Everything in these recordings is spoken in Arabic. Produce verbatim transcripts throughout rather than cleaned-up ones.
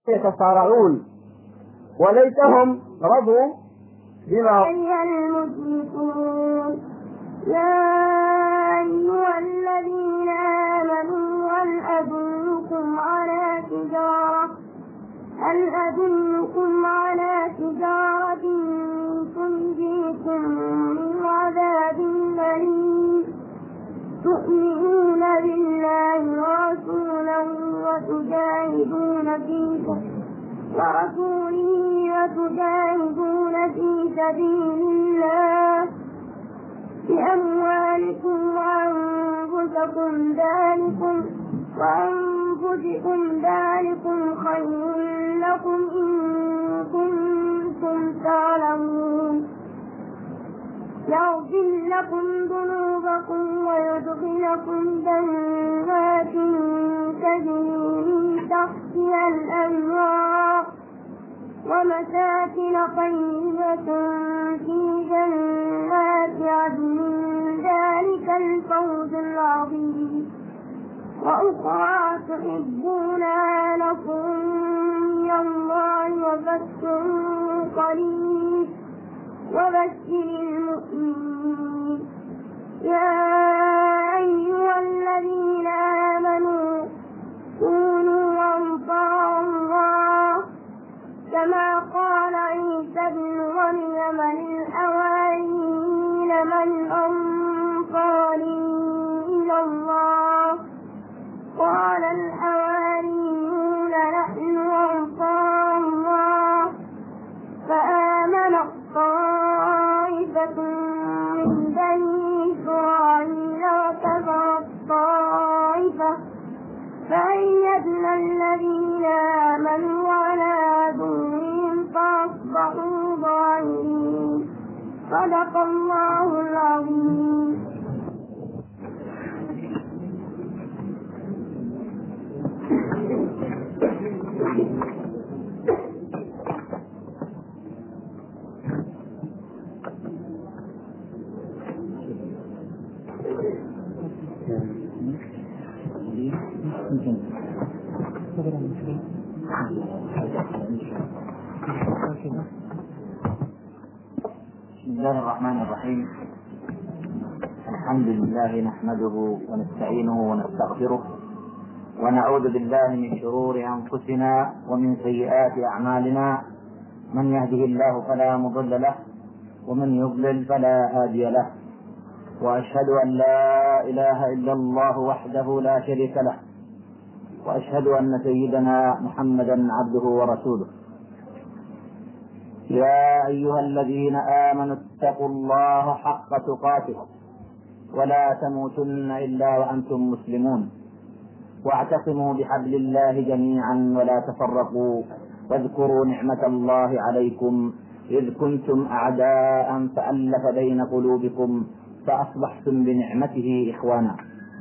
يتصارعون وليتهم رضوا بما أيها المشركون يا أيها الذين آمنوا هل أدلكم على تجارة هل أدلكم على تجارة تنجيكم من عذاب أليم تؤمنون بالله ورسوله وتجاهدون في ورسوله وتجاهدون في سبيل الله بأموالكم وأنفسكم ذلكم وأنفسكم ذلكم خير لكم إن كنتم تعلمون يغفر لكم ذنوبكم ويدخلكم جنات تجري من تحتها الأنهار ومساكن طيبة في جنات عدن ذلك الفوز العظيم وأخرى تحبونها لكم من الله وفتح قريب وبشر المؤمنين يا أيها الذين آمنوا كونوا أنصار الله كما قال عيسى بن مريم للحواريين من أنصاري إلى الله قال الحواريون نحن أنصار الله فآمن طائفة من بني إسرائيل وكفر الطائفة فأيدنا الذين آمنوا على عدوهم فأصبحوا ظاهرين صدق الله العظيم. بسم الله الرحمن الرحيم. الحمد لله نحمده ونستعينه ونستغفره ونعوذ بالله من شرور أنفسنا ومن سيئات أعمالنا من يهده الله فلا مضل له ومن يضلل فلا هادي له وأشهد أن لا إله إلا الله وحده لا شريك له وأشهد أن سيدنا محمدا عبده ورسوله. يا أيها الذين آمنوا اتقوا الله حق تقاته ولا تموتن إلا وأنتم مسلمون واعتصموا بحبل الله جميعا ولا تفرقوا واذكروا نعمة الله عليكم إذ كنتم أعداء فألف بين قلوبكم فأصبحتم بنعمته إخوانا.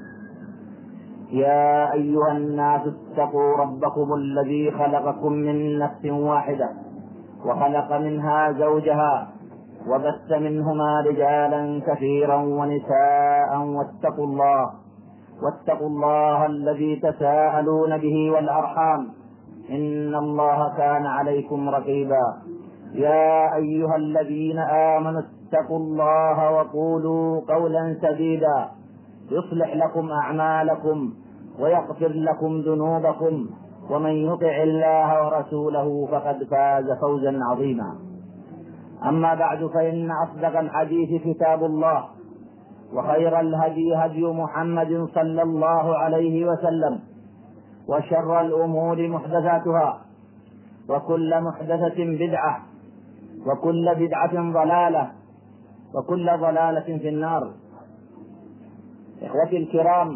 يا أيها الناس اتقوا ربكم الذي خلقكم من نفس واحدة وخلق منها زوجها وبث منهما رجالا كثيرا ونساء واتقوا الله واتقوا الله الذي تساءلون به والأرحام إن الله كان عليكم رقيبا. يا أيها الذين آمنوا اتقوا الله وقولوا قولا سديدا يصلح لكم أعمالكم ويغفر لكم ذنوبكم ومن يطع الله ورسوله فقد فاز فوزا عظيما. أما بعد فإن أصدق الحديث كتاب الله وخير الهدي هدي محمد صلى الله عليه وسلم وشر الأمور محدثاتها وكل محدثة بدعة وكل بدعة ضلالة وكل ضلالة في النار. إخوتي الكرام،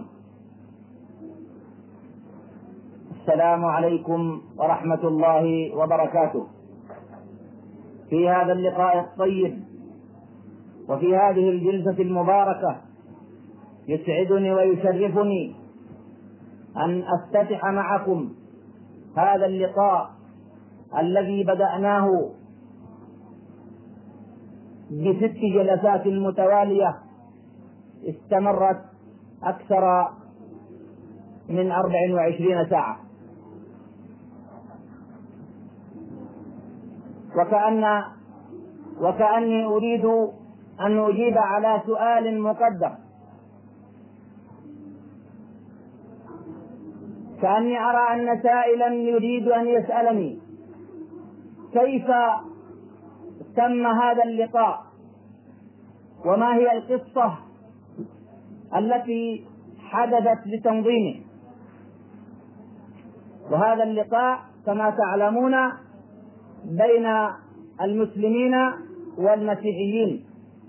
السلام عليكم ورحمة الله وبركاته. في هذا اللقاء الطيب وفي هذه الجلسة المباركة يسعدني ويشرفني أن أفتتح معكم هذا اللقاء الذي بدأناه بست جلسات متوالية استمرت أكثر من أربع وعشرين ساعة. وكأن وكأني أريد أن أجيب على سؤال مقدر، كأني أرى أن سائلا يريد أن يسألني كيف تم هذا اللقاء، وما هي القصة التي حدثت بتنظيمه. وهذا اللقاء كما تعلمون بين المسلمين والمسيحيين،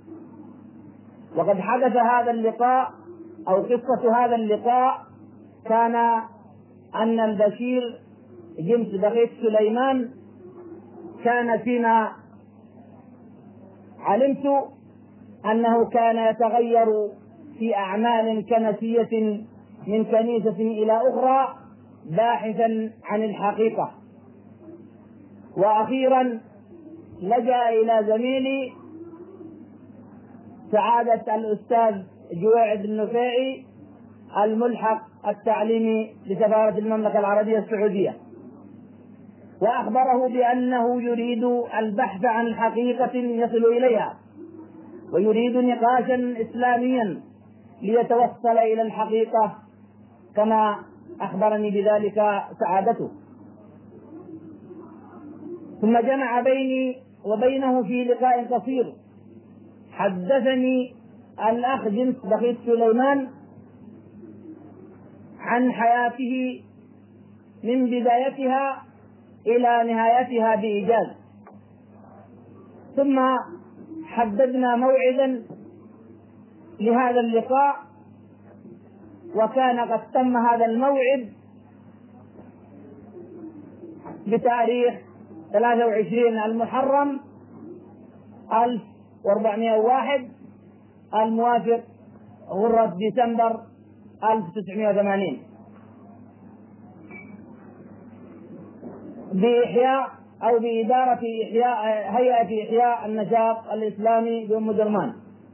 وقد حدث هذا اللقاء أو قصة هذا اللقاء كان أن البشير جنس بخيت سليمان كان فيما علمت أنه كان يتغير في أعمال كنسية من كنيسة إلى أخرى باحثا عن الحقيقة، وأخيرا لجأ إلى زميلي سعادة الأستاذ جويعد النفيعي الملحق التعليمي لسفارة المملكة العربية السعودية، وأخبره بأنه يريد البحث عن حقيقة يصل إليها، ويريد نقاشا إسلاميا ليتوصل إلى الحقيقة كما أخبرني بذلك سعادته. ثم جمع بيني وبينه في لقاء قصير حدثني الأخ جنس بخيت سليمان عن حياته من بدايتها إلى نهايتها بإيجاز، ثم حددنا موعدا لهذا اللقاء، وكان قد تم هذا الموعد بتاريخ ثلاثة وعشرين المحرم ألف وأربعمائة وواحد الموافق غرة ديسمبر ألف وتسعمائة وثمانين بإحياء أو بإدارة إحياء هيئة إحياء النشاط الإسلامي بأم درمان.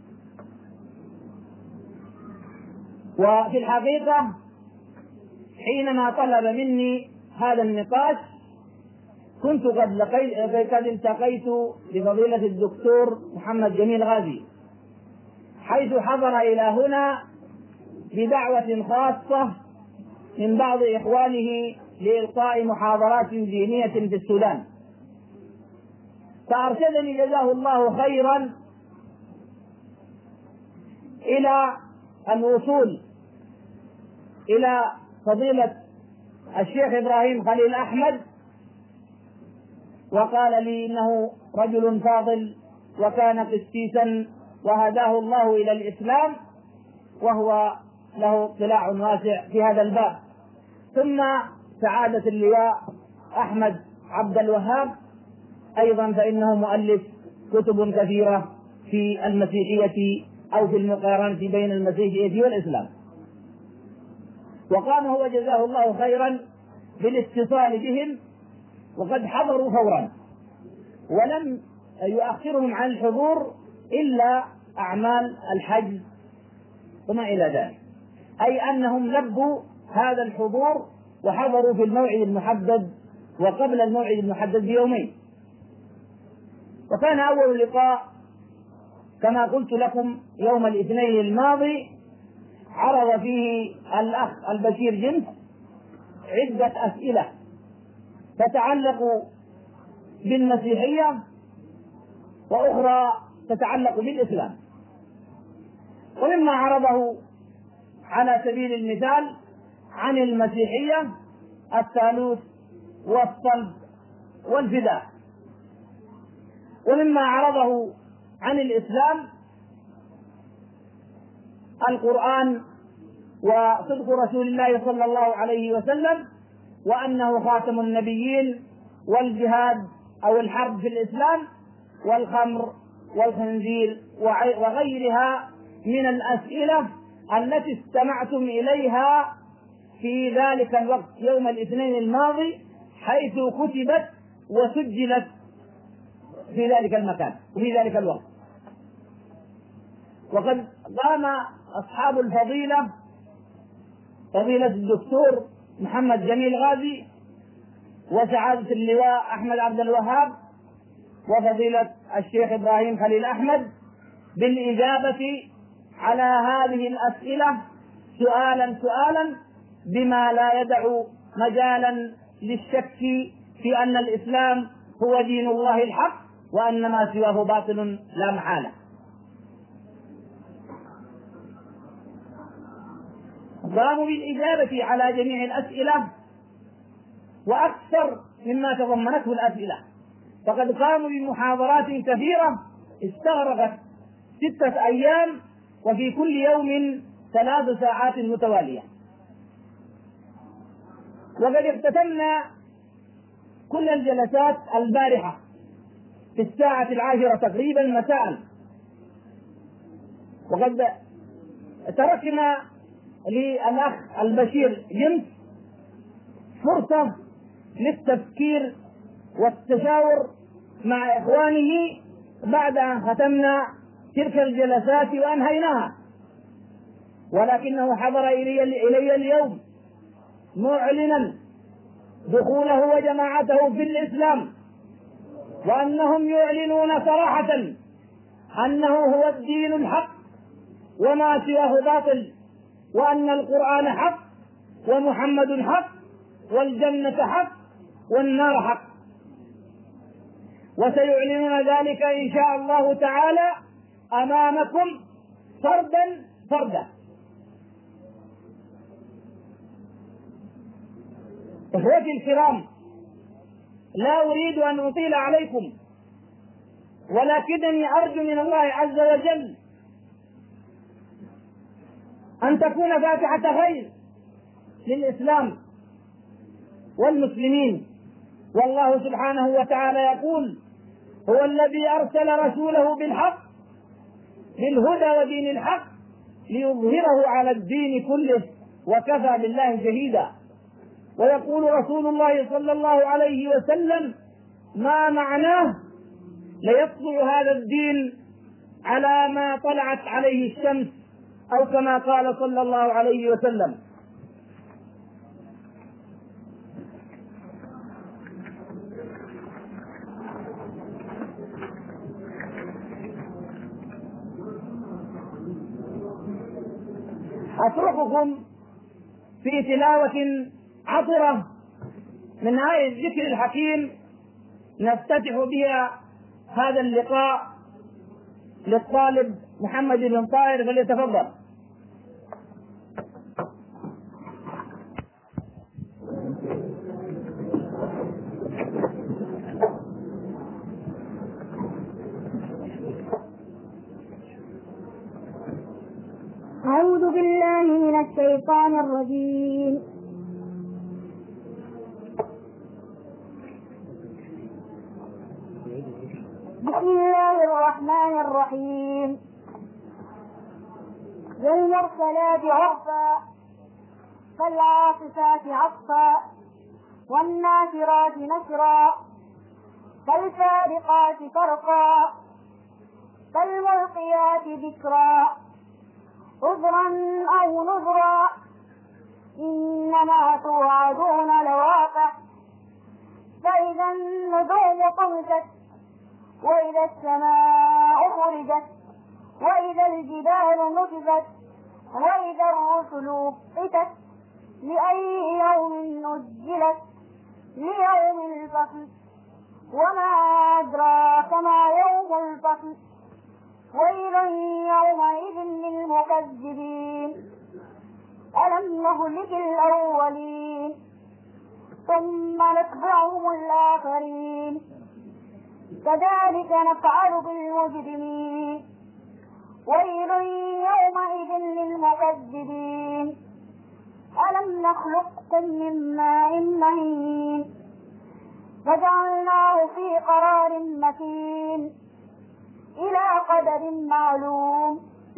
وفي الحقيقة حينما طلب مني هذا النقاش كنت قد لقيت قد التقيت بفضيلة الدكتور محمد جميل غازي، حيث حضر إلى هنا بدعوة خاصة من بعض إخوانه لإلقاء محاضرات دينية في السودان، فأرشدني جزاه الله خيرا إلى الوصول إلى فضيلة الشيخ إبراهيم خليل أحمد، وقال لي إنه رجل فاضل وكان قسيسا وهداه الله إلى الإسلام، وهو له اطلاع واسع في هذا الباب. ثم سعادة اللواء أحمد عبد الوهاب أيضا فإنه مؤلف كتب كثيرة في المسيحية أو في المقارنة بين المسيحية والإسلام، وقام هو جزاه الله خيرا بالاتصال بهم، وقد حضروا فورا ولم يؤخرهم عن الحضور إلا أعمال الحج وما إلى ذلك، أي أنهم لبوا هذا الحضور وحضروا في الموعد المحدد وقبل الموعد المحدد بيومين. وكان أول لقاء كما قلت لكم يوم الاثنين الماضي، عرض فيه الأخ البشير جنس عدة أسئلة تتعلق بالمسيحية وأخرى تتعلق بالإسلام. ومما عرضه على سبيل المثال عن المسيحية الثالوث والصلب والفداء، ومما عرضه عن الإسلام القرآن وصدق رسول الله صلى الله عليه وسلم، وأنه خاتم النبيين، والجهاد أو الحرب في الإسلام، والخمر والخنزير وغيرها من الأسئلة التي استمعتم إليها في ذلك الوقت يوم الاثنين الماضي، حيث كتبت وسجلت في ذلك المكان وفي ذلك الوقت. وقد قام أصحاب الفضيلة فضيلة الدكتور محمد جميل غازي وسعادة اللواء أحمد عبد الوهاب وفضيلة الشيخ إبراهيم خليل أحمد بالإجابة على هذه الأسئلة سؤالا سؤالا بما لا يدع مجالا للشك في أن الإسلام هو دين الله الحق وأن ما سواه باطل لا محالة. قاموا بالإجابة على جميع الأسئلة وأكثر مما تضمنته الأسئلة، فقد قاموا بمحاضرات كثيرة استغرقت ستة أيام وفي كل يوم ثلاث ساعات متوالية. وقد اختتمنا كل الجلسات البارحة في الساعة العاشرة تقريبا مساء، وقد تركنا للأخ البشير جنس فرصة للتفكير والتشاور مع إخوانه بعد أن ختمنا تلك الجلسات وأنهيناها، ولكنه حضر إلي, إلي اليوم معلنا دخوله وجماعته في الإسلام، وأنهم يعلنون صراحة أنه هو الدين الحق وما سواه باطل، وأن القرآن حق ومحمد حق والجنة حق والنار حق، وسيعلنون ذلك إن شاء الله تعالى أمامكم فردا فردا. إخوتي الكرام، لا أريد أن أطيل عليكم، ولكنني أرجو من الله عز وجل أن تكون فاتحة خير للإسلام والمسلمين. والله سبحانه وتعالى يقول: هو الذي أرسل رسوله بالحق بالهدى ودين الحق ليظهره على الدين كله وكفى بالله شهيدا. ويقول رسول الله صلى الله عليه وسلم: ما معناه ليطلع هذا الدين على ما طلعت عليه الشمس، أو كما قال صلى الله عليه وسلم. أترككم في تلاوة عطرة من آية الذكر الحكيم نفتتح بها هذا اللقاء للطالب محمد بن طاهر، فليتفضل. أعوذ بالله من الشيطان الرجيم. بسم الله الرحمن الرحيم. والمرسلات عرفا فالعاصفات عصفا والناشرات نشرا فالفارقات فرقا فالملقيات ذكرا عذرا أو نذرا إنما توعدون لواقع فإذا النجوم طمست وإذا السماء فرجت وإذا الجبال نصفت وإذا الرسل أقتت لأي يوم نجلت ليوم الفصل وما أدراك ما يوم الفصل ويل يومئذ للمكذبين ألم نهلك الأولين ثم نتبعهم الآخرين كذلك نفعل بالمجرمين ويل يومئذ للمكذبين ألم نخلقكم من ماء مهين فجعلناه في قرار مكين إلى قدر معلوم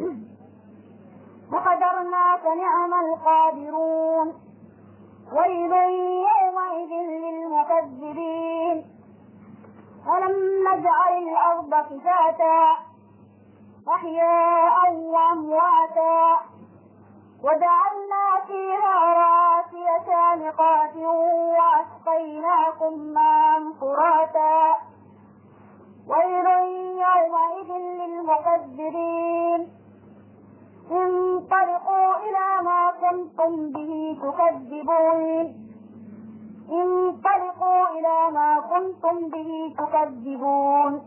فقدرنا فنعم القادرون ويل يومئذ للمكذبين ألم نجعل الأرض كفاتا أحياء وأمواتا وجعلنا فيها رواسي شامخات وأسقيناكم ماء فراتا المدبرين انطلقوا إلى ما كنتم به تكذبون انطلقوا إلى ما كنتم به تكذبون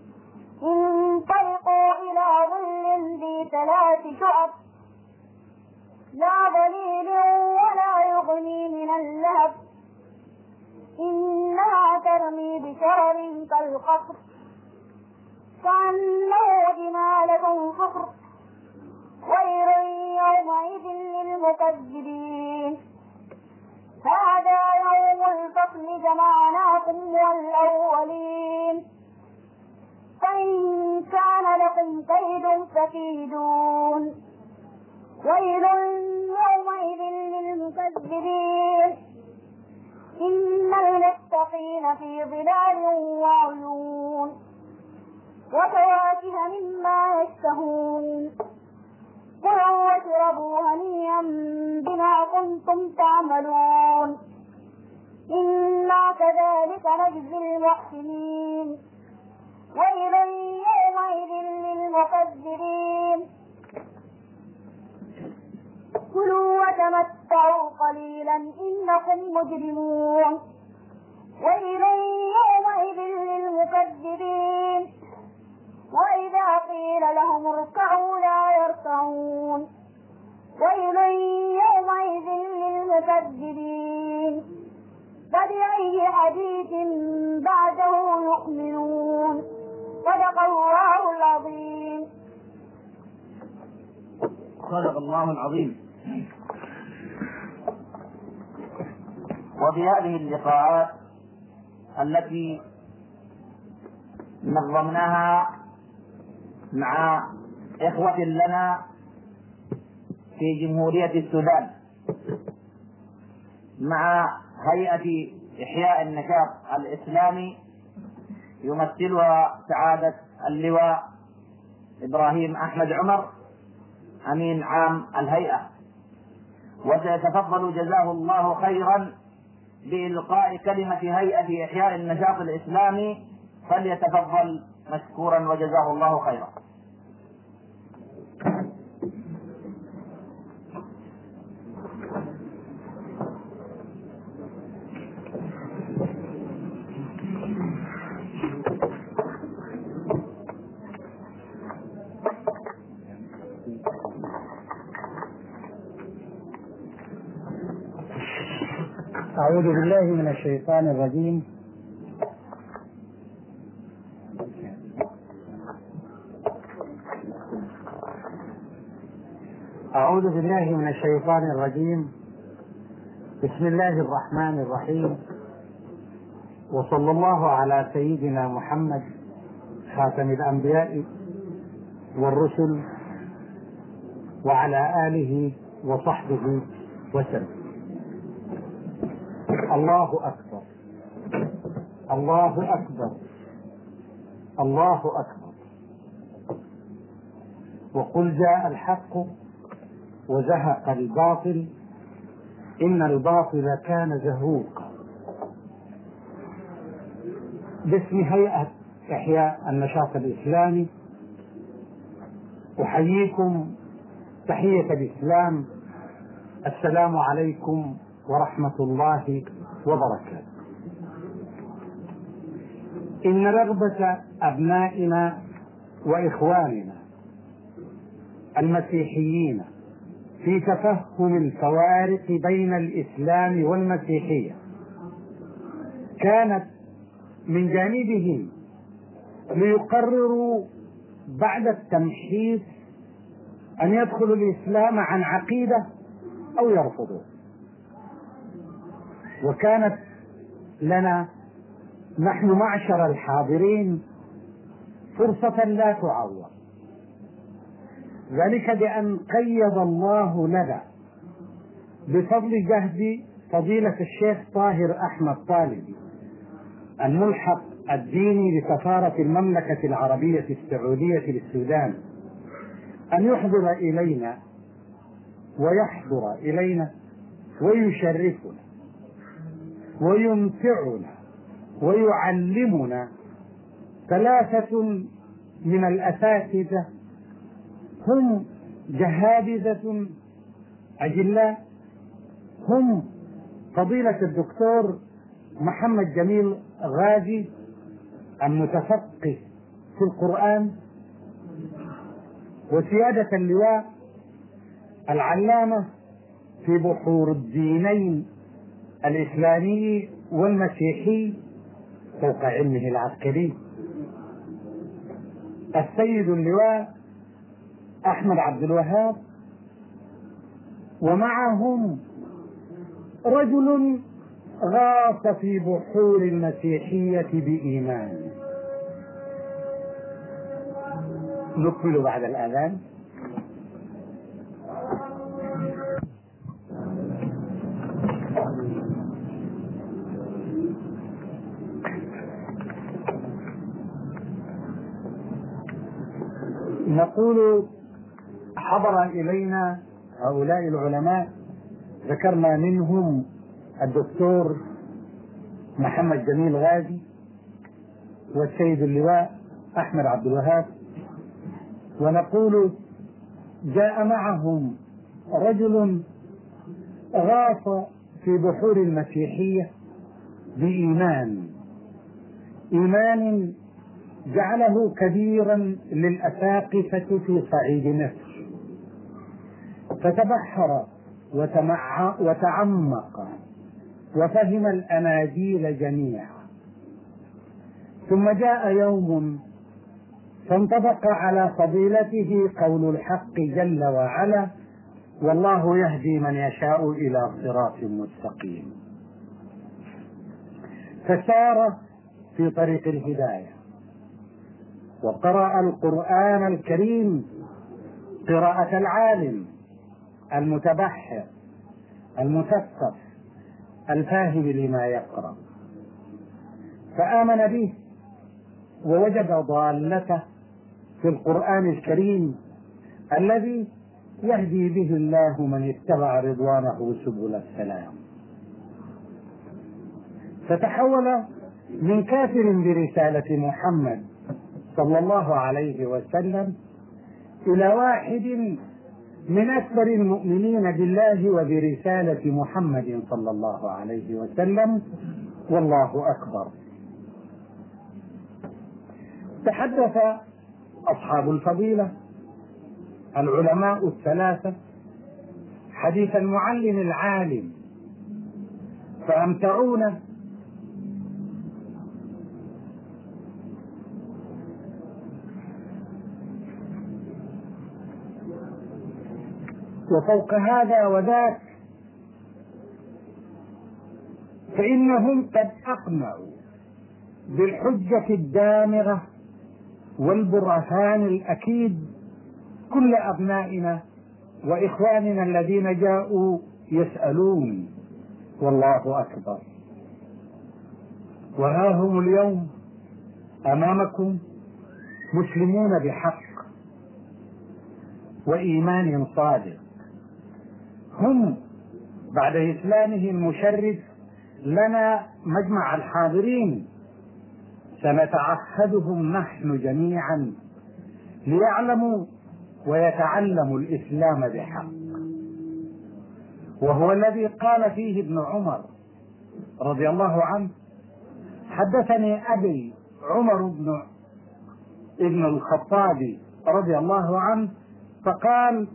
انطلقوا إلى ظل ذي ثلاث شعب لا ظليل ولا يغني من اللهب إنها ترمي بشرر كالقصر كأنه جمالة صفر ويل يومئذ للمكذبين هذا يوم الفصل جمعناكم والأولين فإن كان لكم كيد فكيدون ويل يومئذ للمكذبين إن المتقين في ظلال وعيون وفواكه مما يشتهون كلوا واشربوا هنيئا بما كنتم تعملون إنا كذلك نجزي المحسنين ويل يومئذ للمكذبين كلوا وتمتعوا قليلا إنكم مجرمون ويل يومئذ للمكذبين وإذا قيل لهم اركعوا لا يركعون ويل يومئذ للمكذبين فبأي حديث بعده يؤمنون صدق الله العظيم. صدق الله العظيم. وفي هذه اللقاءات التي نظمناها مع إخوة لنا في جمهورية السودان مع هيئة إحياء النشاط الإسلامي يمثلها سعادة اللواء إبراهيم أحمد عمر أمين عام الهيئة، وسيتفضل جزاه الله خيرا بإلقاء كلمة هيئة إحياء النشاط الإسلامي، فليتفضل مشكورا وجزاه الله خيرا. أعوذ بالله من الشيطان الرجيم. أعوذ بالله من الشيطان الرجيم. بسم الله الرحمن الرحيم، وصلى الله على سيدنا محمد خاتم الأنبياء والرسل وعلى آله وصحبه وسلم. الله أكبر الله أكبر الله أكبر. وقل جاء الحق وزهق الباطل إن الباطل كان زهوقا. باسم هيئة إحياء النشاط الإسلامي أحييكم تحية الإسلام، السلام عليكم ورحمة الله وبركاته. إن رغبة أبنائنا وإخواننا المسيحيين في تفهم الفوارق بين الإسلام والمسيحية كانت من جانبهم ليقرروا بعد التمحيص أن يدخلوا الإسلام عن عقيدة أو يرفضوه، وكانت لنا نحن معشر الحاضرين فرصة لا تعوض، ذلك بأن قيض الله لنا بفضل جهد فضيلة الشيخ طاهر أحمد طالبي الملحق الديني لسفارة المملكة العربية السعودية للسودان أن يحضر إلينا ويحضر إلينا ويشرفنا ويمتعنا ويعلمنا ثلاثة من الأساتذة هم جهابذة أجلاء، هم فضيلة الدكتور محمد جميل غازي المتفقه في القرآن، وسيادة اللواء العلامة في بحور الدينين الإسلامي والمسيحي فوق علمه العسكري السيد اللواء أحمد عبد الوهاب، ومعهم رجل غاص في بحور المسيحية بإيمان. نكمل بعد الأذان. نقول حضر إلينا هؤلاء العلماء، ذكرنا منهم الدكتور محمد جميل غازي والسيد اللواء أحمد عبد الوهاب، ونقول جاء معهم رجل غاص في بحور المسيحية بإيمان، إيمان جعله كبيرا للأساقفة في صعيد مصر، فتبحر وتمع وتعمق وفهم الأناجيل جميعا. ثم جاء يوم فانطبق على فضيلته قول الحق جل وعلا: والله يهدي من يشاء إلى صراط مستقيم. فسار في طريق الهداية وقرأ القرآن الكريم قراءة العالم المتبحر المثقف الفاهم لما يقرأ، فآمن به ووجد ضالته في القرآن الكريم الذي يهدي به الله من اتبع رضوانه سبل السلام. فتحول من كافر برسالة محمد صلى الله عليه وسلم إلى واحد من أكبر المؤمنين بالله وبرسالة محمد صلى الله عليه وسلم، والله أكبر. تحدث أصحاب الفضيلة العلماء الثلاثة حديث المعلم العالم، فأمتعونا وفوق هذا وذاك فإنهم قد أقنعوا بالحجة الدامغة والبرهان الأكيد كل أبنائنا وإخواننا الذين جاءوا يسألون، والله أكبر. وها هم اليوم أمامكم مسلمون بحق وإيمان صادق، هم بعد إسلامهم المشرف لنا مجمع الحاضرين سنتعهدهم نحن جميعا ليعلموا ويتعلموا الإسلام بحق، وهو الذي قال فيه ابن عمر رضي الله عنه: حدثني أبي عمر بن ابن الخطاب رضي الله عنه فقال: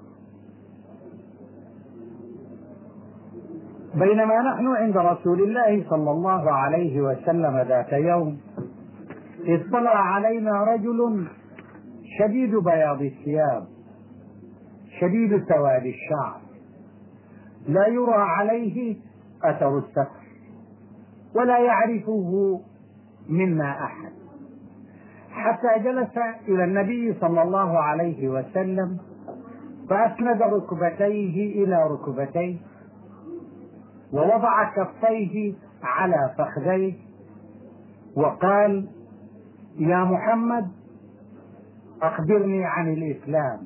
بينما نحن عند رسول الله صلى الله عليه وسلم ذات يوم اطلع علينا رجل شديد بياض الثياب شديد سواد الشعر، لا يرى عليه أثر السفر ولا يعرفه منا أحد، حتى جلس إلى النبي صلى الله عليه وسلم فأسند ركبتيه إلى ركبتيه ووضع كفيه على فخذيه وقال: يا محمد أخبرني عن الإسلام.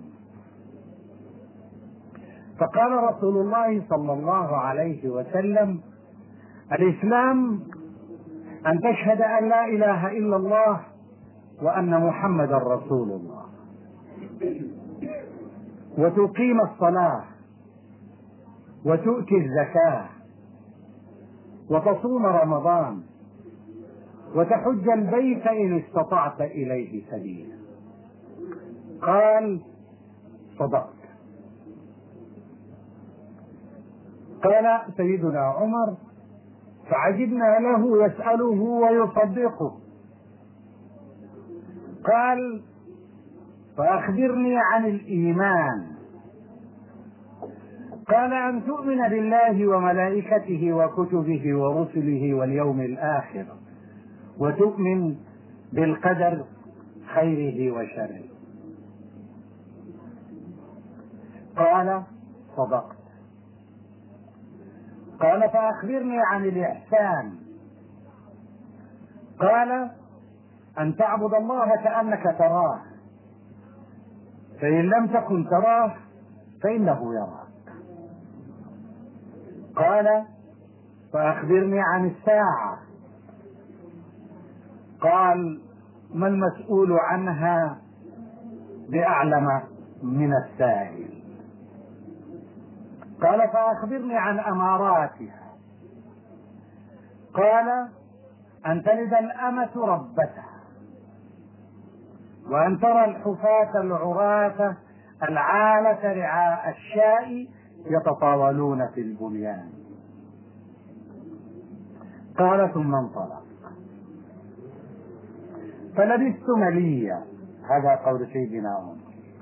فقال رسول الله صلى الله عليه وسلم: الإسلام أن تشهد أن لا إله إلا الله وأن محمدا رسول الله. وتقيم الصلاة وتؤتي الزكاة وتصوم رمضان وتحج البيت إن استطعت إليه سبيلا. قال صدقت. قال سيدنا عمر فعجبنا له يسأله ويصدقه. قال فأخبرني عن الإيمان. قال أن تؤمن بالله وملائكته وكتبه ورسله واليوم الآخر وتؤمن بالقدر خيره وشره. قال صدقت. قال فأخبرني عن الإحسان. قال أن تعبد الله كأنك تراه فإن لم تكن تراه فإنه يراك. قال فأخبرني عن الساعة. قال ما المسؤول عنها بأعلم من السائل. قال فأخبرني عن أماراتها. قال أن تلد الأمة ربتها وأن ترى الحفاة العراة العالة رعاء الشاء يتطاولون في البنيان. قال ثم انطلق فلبثت مليا. هذا قول سيدنا عمر.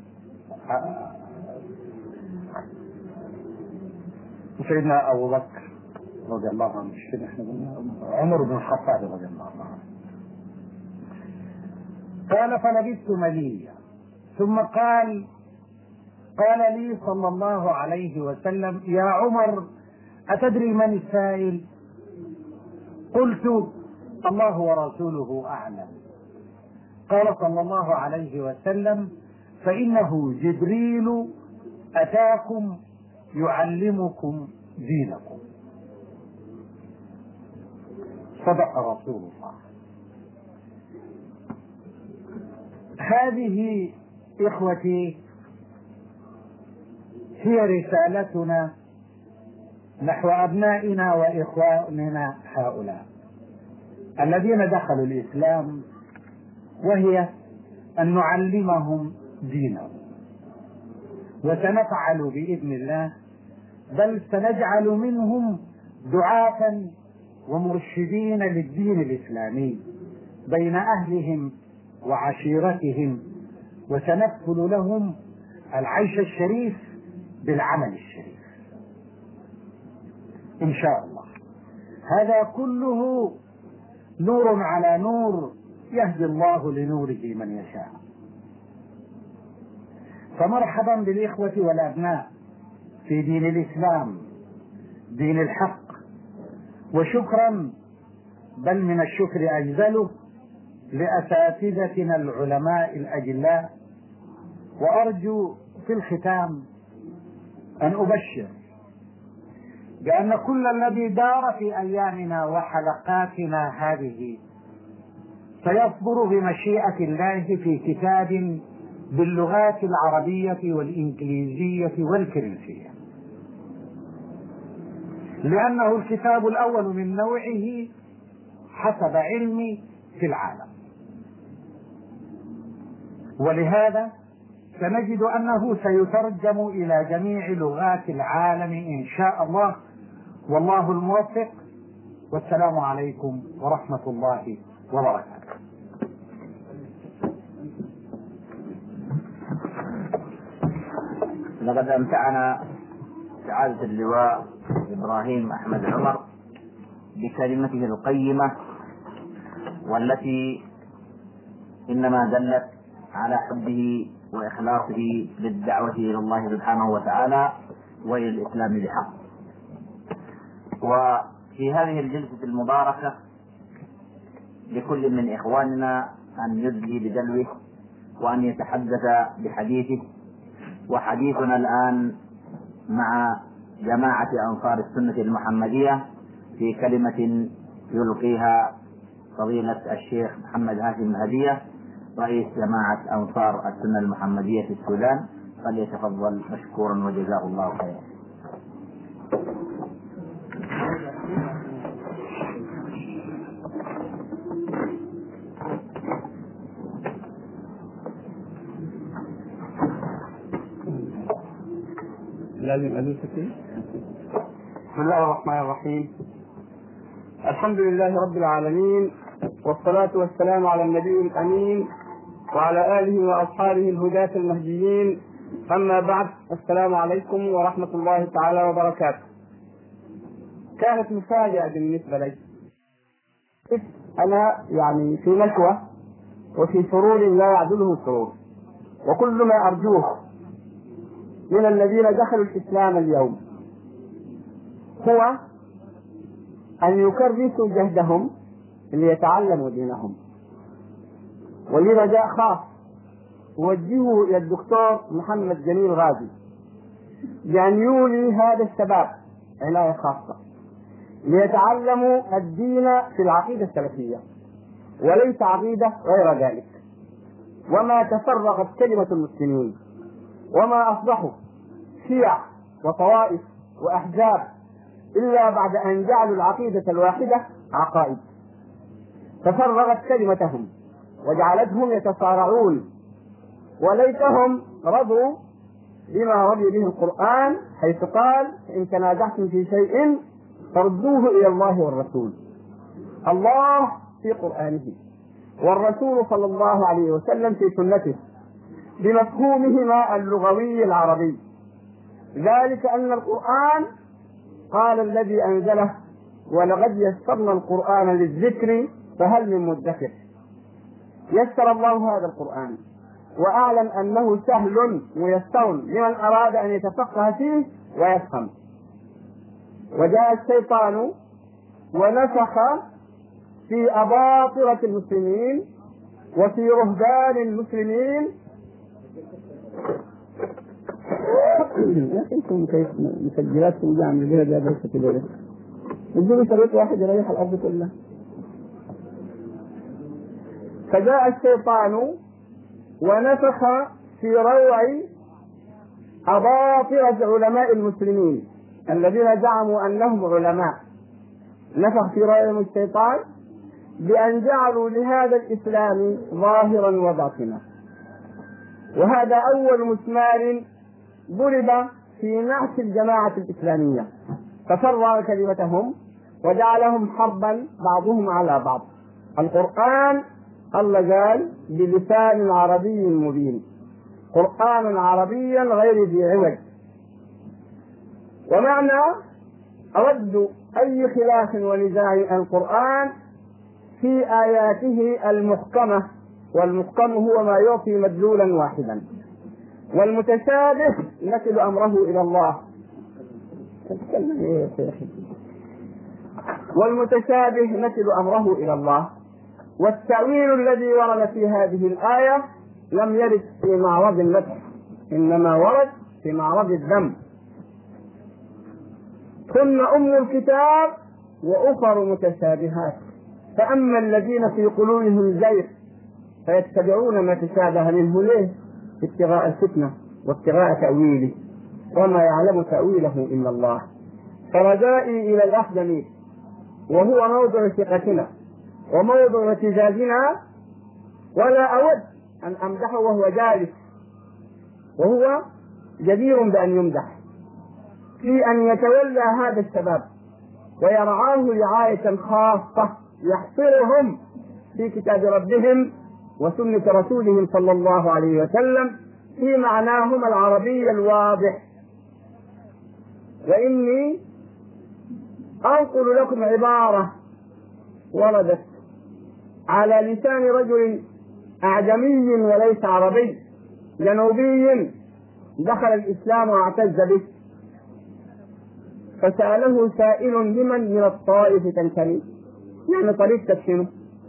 سيدنا أبو بكر رضي الله عنه عمر بن الخطاب رضي الله عنه. قال فلبثت مليا ثم قال قال لي صلى الله عليه وسلم يا عمر أتدري من السائل؟ قلت الله ورسوله أعلم. قال صلى الله عليه وسلم فإنه جبريل أتاكم يعلمكم دينكم. صدق رسول الله. هذه إخوتي هي رسالتنا نحو أبنائنا وإخواننا هؤلاء الذين دخلوا الإسلام، وهي أن نعلمهم دينهم، وسنفعل بإذن الله، بل سنجعل منهم دعاة ومرشدين للدين الإسلامي بين أهلهم وعشيرتهم، وسنكفل لهم العيش الشريف بالعمل الشريف إن شاء الله. هذا كله نور على نور يهدي الله لنوره من يشاء. فمرحبا بالإخوة والأبناء في دين الإسلام دين الحق، وشكرا بل من الشكر أجزله لأساتذتنا العلماء الأجلاء. وأرجو في الختام أن أبشر بأن كل الذي دار في أيامنا وحلقاتنا هذه سيصدر بمشيئة الله في كتاب باللغات العربية والإنجليزية والفرنسية، لأنه الكتاب الأول من نوعه حسب علمي في العالم. ولهذا سنجد أنه سيترجم إلى جميع لغات العالم إن شاء الله، والله الموفق. والسلام عليكم ورحمة الله وبركاته. لقد أمتعنا سعادة اللواء إبراهيم أحمد عمر بكلمته القيمة، والتي إنما دلت على حبه وإخلاصه للدعوة إلى الله سبحانه وتعالى وإلى الإسلام بحق. وفي هذه الجلسة المباركة لكل من إخواننا أن يدلي بدلوه وأن يتحدث بحديثه. وحديثنا الآن مع جماعة أنصار السنة المحمدية في كلمة يلقيها فضيلة الشيخ محمد هاشم الهدية رئيس جماعة أنصار السنة المحمدية في السودان. فليتفضل مشكورا وجزاه الله خيرا. لازم أدوس فيه. بسم الله الرحمن الرحيم. الحمد لله رب العالمين، والصلاة والسلام على النبي الأمين وعلى آله وأصحابه الهداة المهديين، أما بعد، السلام عليكم ورحمة الله تعالى وبركاته. كانت مفاجأة بالنسبة لي. أنا يعني في نشوة وفي سرور لا يعدله سرور، وكل ما أرجوه من الذين دخلوا الإسلام اليوم هو أن يكرسوا جهدهم ليتعلموا دينهم. ولي رجاء خاص أوجهه إلى الدكتور محمد جميل غازي بأن يولي هذا الشباب عناية خاصة ليتعلموا الدين في العقيدة السلفية وليس عقيدة غير ذلك. وما تفرغت كلمة المسلمين وما أصبحوا شيع وطوائف وأحزاب إلا بعد أن جعلوا العقيدة الواحدة عقائد. تفرغت كلمتهم وجعلتهم يتصارعون، وليتهم رضوا بما رضي به القرآن، حيث قال: إن تنازعتم في شيء فردوه إلى الله والرسول. الله في قرآنه، والرسول صلى الله عليه وسلم في سنته بمفهومهما اللغوي العربي. ذلك أن القرآن قال الذي أنزله: ولقد يسرنا القرآن للذكر فهل من مدكر. يسر الله هذا القرآن وأعلم أنه سهل ميسر لمن أراد أن يتفقه فيه ويفهم. وجاء الشيطان ونفخ في أباطرة المسلمين وفي رهبان المسلمين. يا أخي أنتم كيف مسجلات في الجامعة من الجهة جابها كتير يجيبوا شريط واحد يريح الأرض كلها. فجاء الشيطان ونفخ في روع أباطرة علماء المسلمين الذين زعموا أنهم علماء. نفخ في روعهم الشيطان بأن جعلوا لهذا الإسلام ظاهرا وباطنا، وهذا أول مسمار ضرب في نعش الجماعة الإسلامية، ففرغ كلمتهم وجعلهم حربا بعضهم على بعض. القرآن الله قال بلسان عربي مبين، قرآن عربيا غير ذي عوج. ومعنى أود أي خلاف ونزاع القرآن في آياته المحكمة، والمحكم هو ما يعطي مدلولا واحدا، والمتشابه نكل أمره إلى الله. والمتشابه نكل أمره إلى الله. والتأويل الذي ورد في هذه الآية لم يرد في معرض المدح، إنما ورد في معرض الذم. هن أم الكتاب وأخر متشابهات، فأما الذين في قلوبهم زيغ فيتبعون ما تشابه منه ليه ابتغاء الفتنة وابتغاء تأويله، وما يعلم تأويله إلا الله. فرجائي إلى الأخ جميل، وهو موضع ثقتنا وموضع اعتزازنا، ولا أود أن أمدحه وهو جالس، وهو جدير بأن يمدح، في أن يتولى هذا الشباب ويرعاه رعاية خاصة يحصرهم في كتاب ربهم وسنة رسولهم صلى الله عليه وسلم في معناهما العربي الواضح. وإني أنقل لكم عبارة وردت على لسان رجل أعجمي وليس عربي جنوبي دخل الإسلام واعتز به، فسأله سائل: لمن من الطائف تنتمي؟ يعني طريقتك شنو؟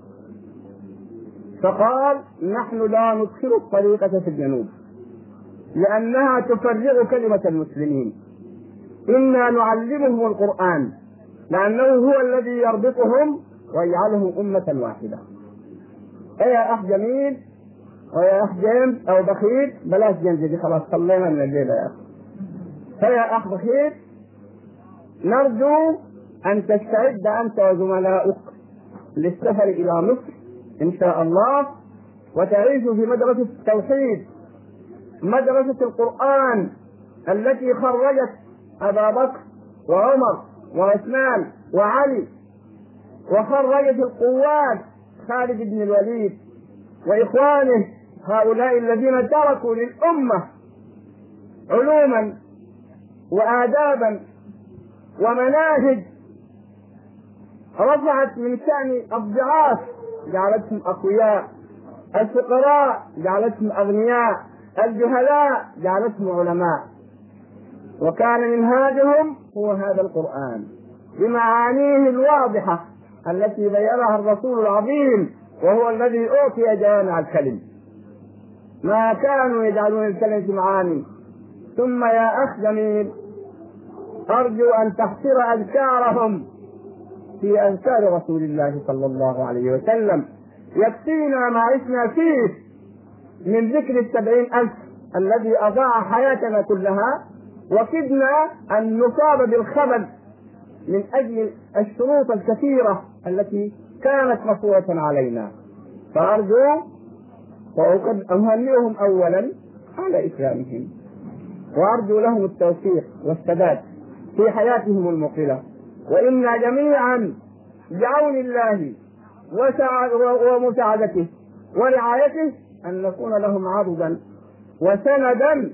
فقال: نحن لا ندخل الطريقة في الجنوب لأنها تفرغ كلمة المسلمين، إنا نعلمهم القرآن لأنه هو الذي يربطهم ويجعلهم أمة واحدة. يا أخ جميل، ويا أخ جيمس أو بخيت، بلاش جيمس دي خلاص صلينا من الليلة يا أخ. فيا أخ بخيت، نرجو أن تستعد أنت وزملائك للسفر إلى مصر إن شاء الله، وتعيش في مدرسة التوحيد، مدرسة القرآن التي خرجت أبا بكر وعمر وعثمان وعلي، وخرجت القوات خالد بن الوليد وإخوانه، هؤلاء الذين تركوا للأمة علوما وآدابا ومناهج رفعت من شأن الضعاف جعلتهم أقوياء، الفقراء جعلتهم أغنياء، الجهلاء جعلتهم علماء. وكان منهاجهم هو هذا القرآن بمعانيه الواضحة التي بينها الرسول العظيم، وهو الذي أوتي جوامع الكلم، ما كانوا يجعلون الكلمة في معاني. ثم يا أخ جميل، أرجو أن تحصر أذكارهم في أذكار رسول الله صلى الله عليه وسلم. يكفينا ما عشنا فيه من ذكر السبعين ألف الذي أضاع حياتنا كلها، وكدنا أن نصاب بالخبل من أجل الشروط الكثيرة التي كانت مفروضة علينا. فأرجو وأهنئهم أولا على إسلامهم، وأرجو لهم التوفيق والسداد في حياتهم المقبلة. وإنا جميعا بعون الله ومساعدته ورعايته أن نكون لهم عضدا وسندا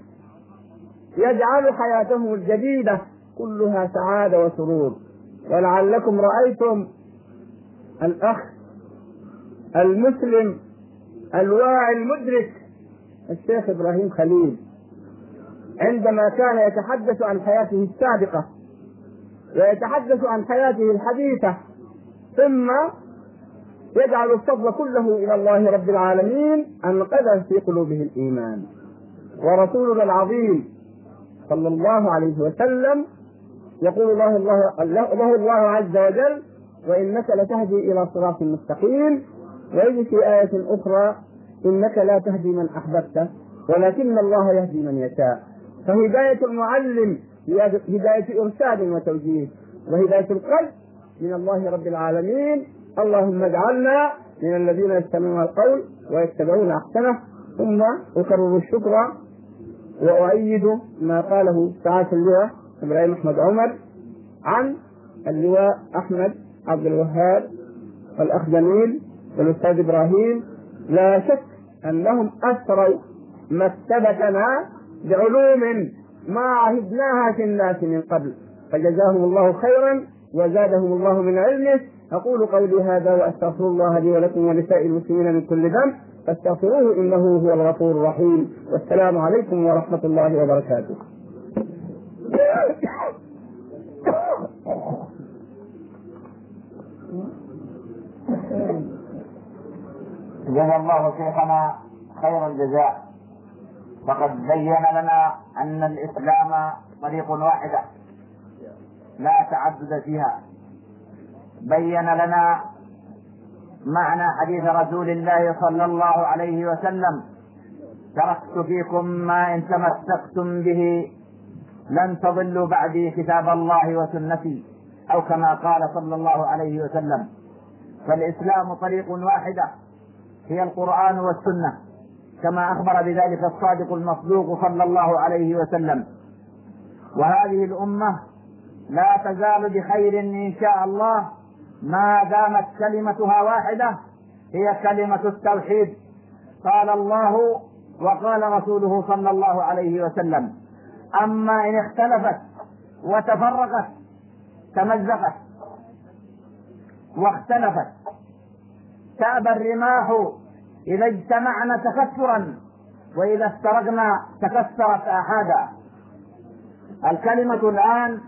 يجعل حياتهم الجديدة كلها سعادة وسرور. ولعلكم رأيتم الأخ المسلم الواعي المدرك الشيخ إبراهيم خليل عندما كان يتحدث عن حياته السابقة ويتحدث عن حياته الحديثة، ثم يجعل الفضل كله إلى الله رب العالمين، أنقذ في قلوبه الإيمان. ورسولنا العظيم صلى الله عليه وسلم يقول الله الله له الله عز وجل: وإنك لتهدي إلى صراط مستقيم. ويجي في آية أخرى: إنك لا تهدي من أحببت ولكن الله يهدي من يشاء. فهداية المعلم هي هداية إرشاد وتوجيه، وهداية القلب من الله رب العالمين. اللهم اجعلنا من الذين يستمعون القول ويتبعون أحسنه. ثم أكرر الشكر وأؤيد ما قاله سعادة اللواء إبراهيم أحمد عمر عن اللواء أحمد عبد الوهاب والأخ جميل والأستاذ إبراهيم. لا شك أنهم أثروا مكتبتنا بعلوم ما عهدناها في الناس من قبل، فجزاهم الله خيرا وزادهم الله من علمه. أقول قولي هذا وأستغفر الله لي ولكم ولسائر المسلمين من كل ذنب، فاستغفروه إنه هو الغفور الرحيم. والسلام عليكم ورحمة الله وبركاته. جزا الله شيخنا خير الجزاء. فقد بين لنا أن الإسلام طريق واحدة لا تعدد فيها. بين لنا معنى حديث رسول الله صلى الله عليه وسلم: تركت فيكم ما إن تمسكتم به لن تضلوا بعدي كتاب الله وسنتي، أو كما قال صلى الله عليه وسلم. فالإسلام طريق واحدة هي القرآن والسنة، كما أخبر بذلك الصادق المصدوق صلى الله عليه وسلم. وهذه الأمة لا تزال بخير إن شاء الله ما دامت كلمتها واحدة، هي كلمة التوحيد. قال الله وقال رسوله صلى الله عليه وسلم: أما إن اختلفت وتفرقت تمزقت واختلفت تأبى الرماح إذا اجتمعنا تكثرا وإذا افترقنا تكثرت آحادا. الكلمة الآن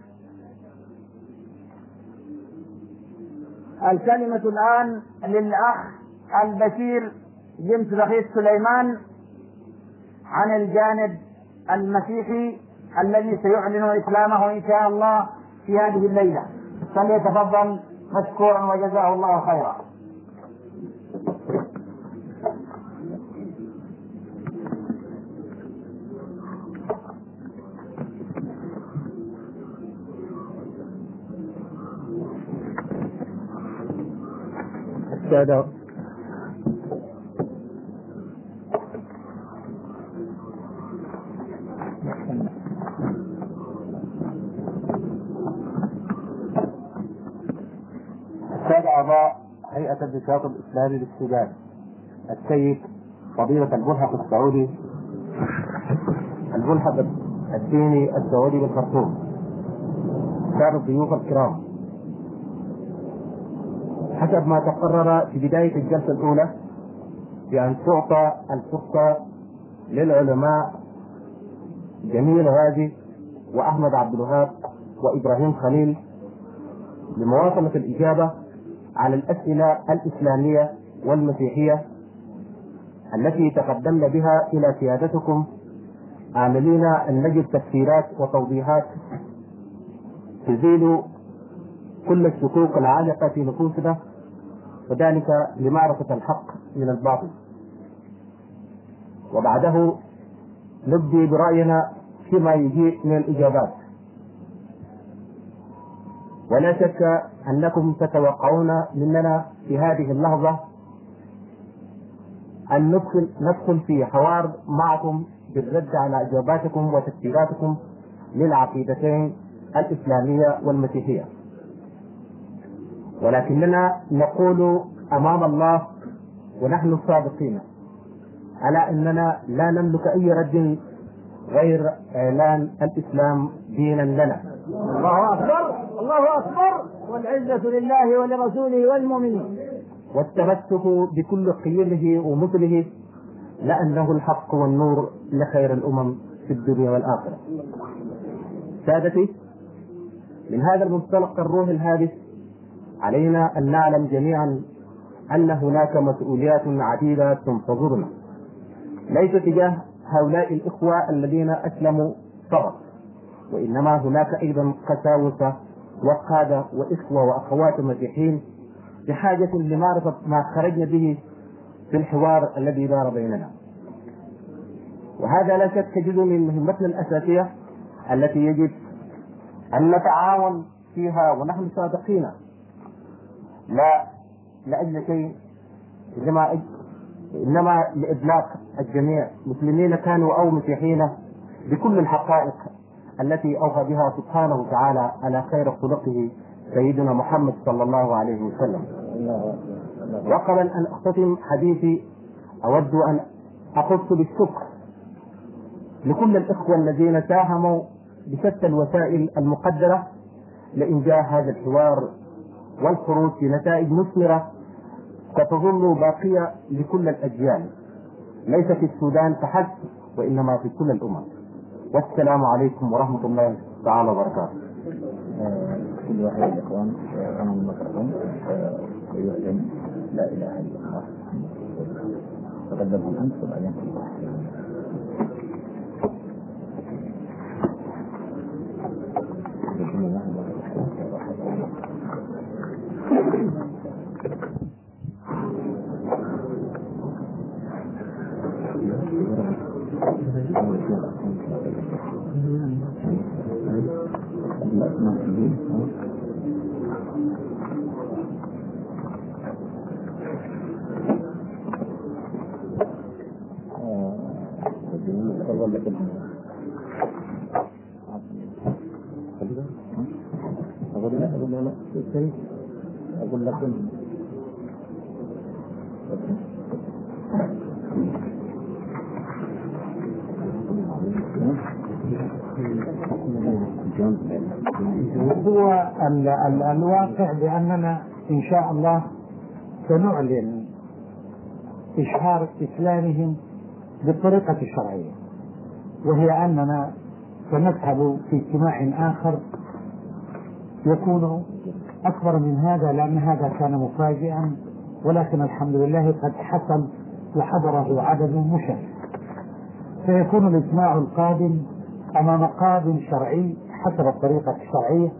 الكلمة الآن للأخ البشير جيمس بخيت سليمان عن الجانب المسيحي الذي سيعلن إسلامه إن شاء الله في هذه الليلة. فليتفضل مشكورا وجزاه الله خيرا. السادة السادة أعضاء هيئة النشاط الإسلامي للسودان، السيد فضيلة الملحق السعودي الملحق الديني السعودي بالخرطوم، السادة الضيوف الكرام، حسب ما تقرر في بداية الجلسة الأولى بأن تعطى الفرصة للعلماء جميل غازي وأحمد عبد الوهاب وإبراهيم خليل لمواصلة الإجابة على الأسئلة الإسلامية والمسيحية التي تقدمنا بها إلى سيادتكم، عاملين أن نجد تفسيرات وتوضيحات تزيل كل الشكوك العالقة في نفوسنا، وذلك لمعرفة الحق من الباطل. وبعده نبدي برأينا فيما يجيء من الإجابات. ولا شك أنكم تتوقعون مننا في هذه اللحظة أن ندخل, ندخل في حوار معكم بالرد على إجاباتكم وتفسيراتكم للعقيدتين الإسلامية والمسيحية، ولكننا نقول أمام الله ونحن صادقين على أننا لا نملك أي رد غير إعلان الإسلام دينا لنا. الله أكبر، الله أكبر، والعزة لله ولرسوله والمؤمنين، والتمسك بكل قيمه ومثله، لأنه الحق والنور لخير الأمم في الدنيا والآخرة. سادتي، من هذا المنطلق الروح الهادف علينا أن نعلم جميعا أن هناك مسؤوليات عديدة تنتظرنا، ليس تجاه هؤلاء الإخوة الذين أسلموا فقط، وإنما هناك أيضا قساوسة وقادة وإخوة وأخوات مسيحيين بحاجة لمعرفة ما خرجنا به في الحوار الذي دار بيننا. وهذا لا شك جزء من مهمتنا الأساسية التي يجب أن نتعاون فيها، ونحن صادقين لا لأجل شيء، إنما إنما لإبلاغ الجميع مسلمين كانوا أو مسيحيين بكل الحقائق التي أوحى بها سبحانه وتعالى على خير خلقه سيدنا محمد صلى الله عليه وسلم. وقبل أن أختتم حديثي أود أن أخص بالشكر لكل الإخوة الذين ساهموا بشتى الوسائل المقدرة لإنجاح هذا الحوار والخروج بنتائج مثمرة ستظل باقية لكل الأجيال، ليس في السودان فحسب وإنما في كل الأمم. والسلام عليكم ورحمة الله تعالى وبركاته. كل واحد الإخوان أمام الميكروفون ويعلن لا إله إلا الله تقدمهم أنت وبعدين كل واحد. أقول لكم هو ال ال الواقع بأننا إن شاء الله سنعلن إشهار إسلامهم بالطريقة الشرعية، وهي أننا سنذهب في اجتماع آخر يكون أكبر من هذا، لأن هذا كان مفاجئا، ولكن الحمد لله قد حصل وحضره عدد مشرف. سيكون الاجتماع القادم أمام قاض شرعي حسب الطريقة الشرعية،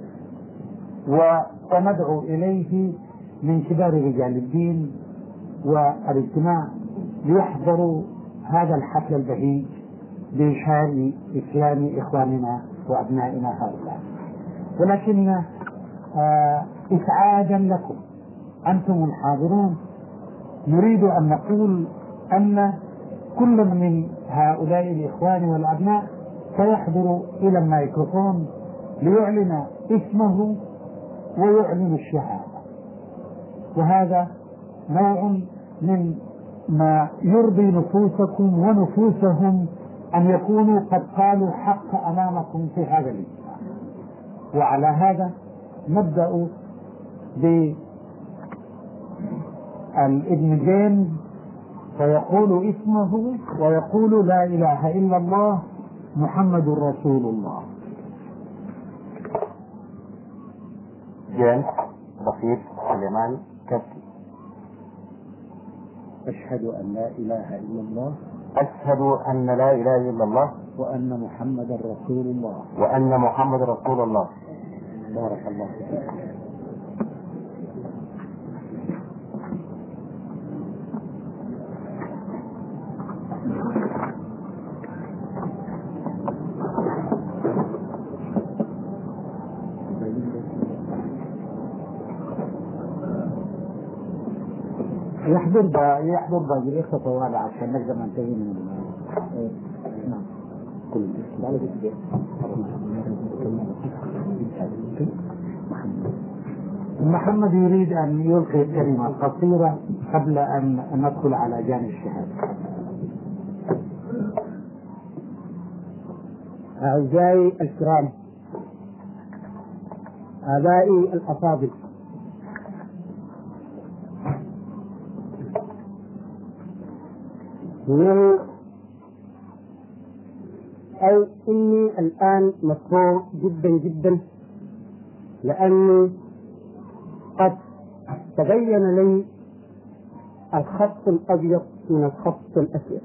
وندعو إليه من كبار رجال الدين والاجتماع ليحضروا هذا الحفل البهيج بإشهار إسلام إخواننا وأبنائنا هؤلاء. ولكن آه إسعادا لكم أنتم الحاضرون نريد أن نقول أن كل من هؤلاء الإخوان والأبناء سيحضر إلى الميكروفون ليعلن اسمه ويعلن الشهادة، وهذا نوع من ما يرضي نفوسكم ونفوسهم أن يكونوا قد قالوا حق أمامكم في هذا الإجتماع. وعلى هذا نبدأ بالابن جيمس فيقول اسمه ويقول لا إله إلا الله محمد رسول الله. جيمس بسيط سليمان كبكي. أشهد أن لا إله إلا الله أشهد أن لا إله إلا الله وأن محمد رسول الله وأن محمد رسول الله. بارك الله فيك. يحضر با يحضر باقي الإخوة طوال عشان نقدر ننتهي من نعم كل محمد يريد أن يلقي كلمة قصيرة قبل أن ندخل على جانب الشهادة. أعزائي الكرام، آبائي الأفاضل، إنه أو إني الآن مسرور جدا جدا لأني قد تبين لي الخط الأبيض من الخط الأسود،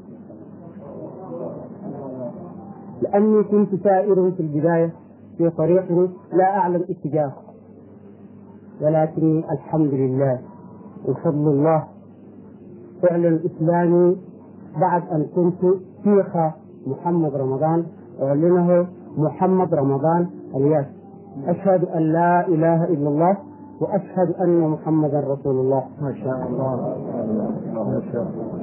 لأني كنت سائر في البداية في طريق لا أعلم اتجاه، ولكني الحمد لله وفضل الله فعل الإسلامي بعد أن كنت شيخ محمد رمضان أعلنه محمد رمضان الياس. أشهد أن لا إله إلا الله وأشهد أن محمدا رسول الله. ما شاء الله ما شاء الله.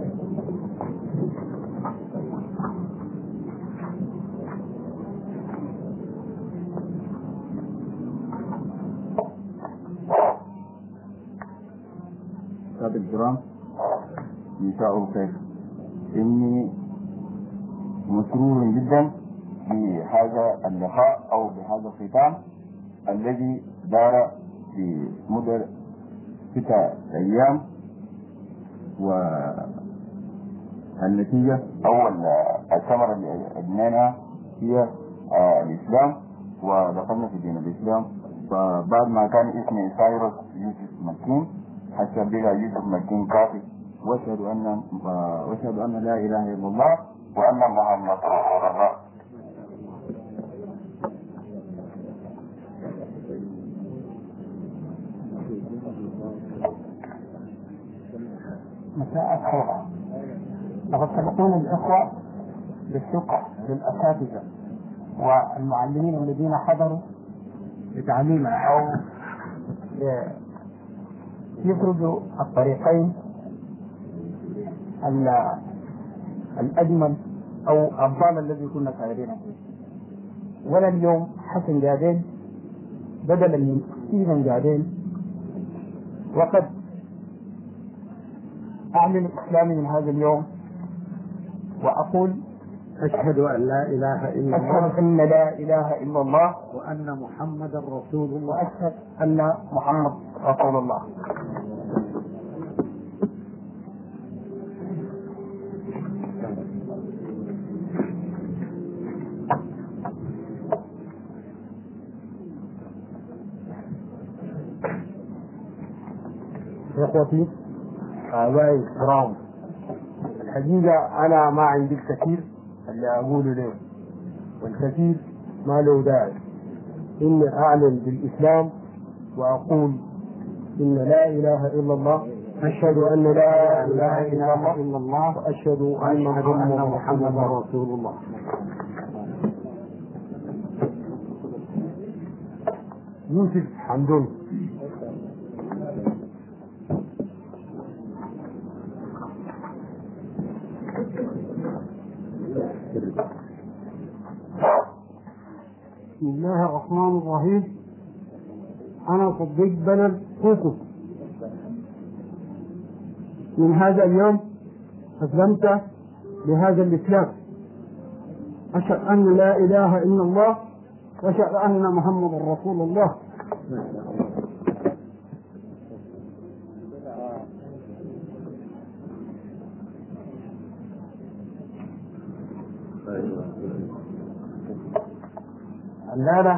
سادة الكرام، مساء الخير. إني مسرور جدا بهذا اللقاء أو بهذا الختام الذي دار في مدة ستة أيام، والنتيجة أو الثمرة اللي أجنيناها هي الإسلام، ودخلنا في دين الإسلام. فبعد ما كان اسمي سايروس يوسف مكين حتى بقى يوسف مكين كافي، واشهد ان واشهد ان لا اله الا الله وان محمد رسول الله. مساء الخير. لقد سبقونا الإخوة بالشكر للأساتذة والمعلمين الذين حضروا لتعليمنا أو يفرضوا الطريقين الأجمل أو الضال الذي كنا سائرين فيه. ولا اليوم حسن جادين بدلا من ستيفن جادين، وقد أعلن إسلامي من هذا اليوم وأقول أشهد أن لا إله إلا الله أشهد أن لا إله إلا الله وأن محمد رسول الله وأشهد أن محمد رسول الله. إخوتي آبائي الكرام، الحقيقة أنا ما عندي الكثير اللي أقوله له، والكثير ما له داعي. إني أعلن بالإسلام وأقول إن لا إله إلا الله، أشهد أن لا إله إلا الله وأشهد أن محمدا رسول الله. يوسف حمدون. بسم الله الرحمن الرحيم. أنا صديق بلد كوكو. من هذا اليوم أسلمت بهذا الإسلام. أشهد أن لا إله إلا الله وأشهد أن محمد رسول الله. الليلة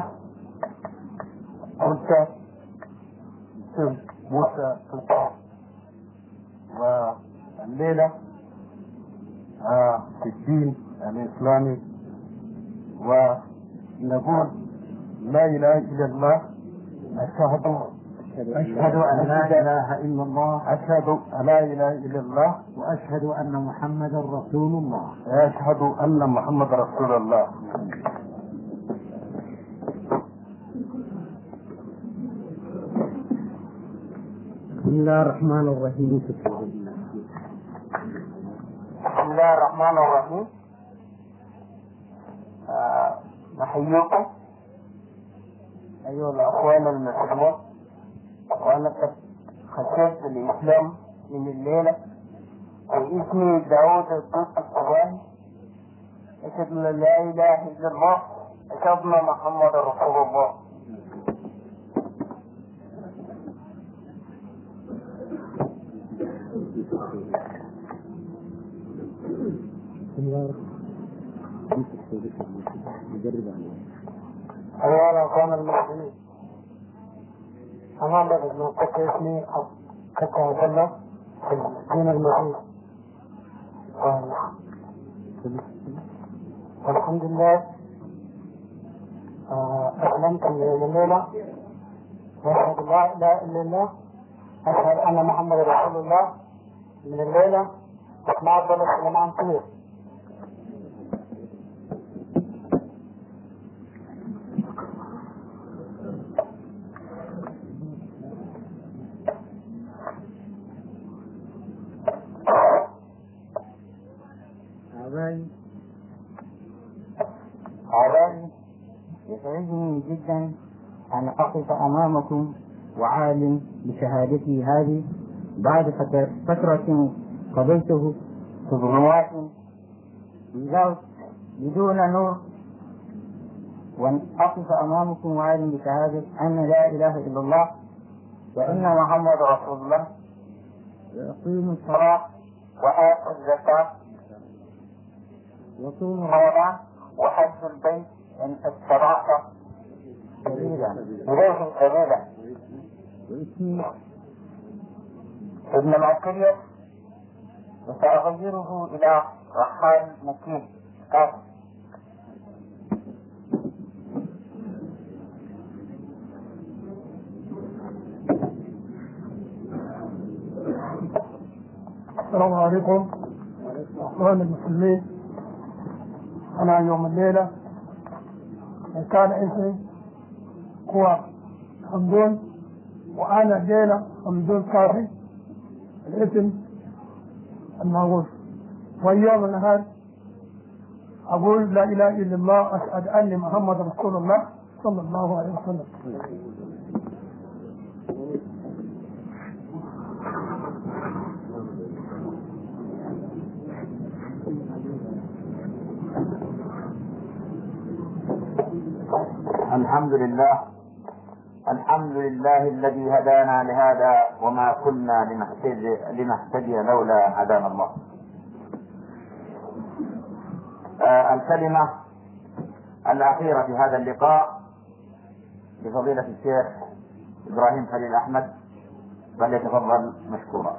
قلت سر موسى سلطان، والليلة آه في الدين الإسلامي، ونقول لا إله إلا الله. أشهد أشهد أن لا إله إلا الله. أشهد أن لا إله إلا الله وأشهد أن محمدا رسول الله. أشهد أن محمد رسول الله. بسم الله الرحمن الرحيم. بسم الله الرحمن الرحيم. آه نحييكم أيها الأخوان المسلمون، وأنا قد خشيت الإسلام من الليلة. واسمي داود الدوس الصباحي. أشهد أن لا إله إلا الله. أشهد أن محمد رسول الله. أيها الأخوان المسلمين، أنا الذي نقص اسمي قد الله في الدين المسيح، والحمد لله أسلمت من الليلة، وأشهد لا إله إلا الله. أشهد أن محمد رسول الله. من الليلة أسمع بلد سليمان كبير. أعلاني يسعدني جدا أن أقف أمامكم وعالم بشهادتي هذه بعد فترة قضيته في ظلمات بدون نور، وأن أقف أمامكم وعالم بشهادة أن لا إله إلا الله وأن محمد رسول الله، وأقيم الصلاة وآتوا الزكاة وصوم رمضان وحج البيت إن استطعت سبيلا إليه سبيلا. واسمي ابن معقلية، وسأغيره إلى رحال مكين قاسم. السلام عليكم أخوان المسلمين. أنا يوم الليلة كان اسمي هو حمدون، وأنا ليلة حمدون صافي الاسم المعروف. واليوم النهار أقول لا إله إلا الله، أشهد أن محمد رسول الله صلى الله عليه وسلم. الحمد لله الحمد لله الذي هدانا لهذا وما كنا لنهتدي لنهتدي لولا هدانا الله. آه الكلمة الأخيرة في هذا اللقاء لفضيلة الشيخ إبراهيم خليل أحمد، فليتفضل مشكورا.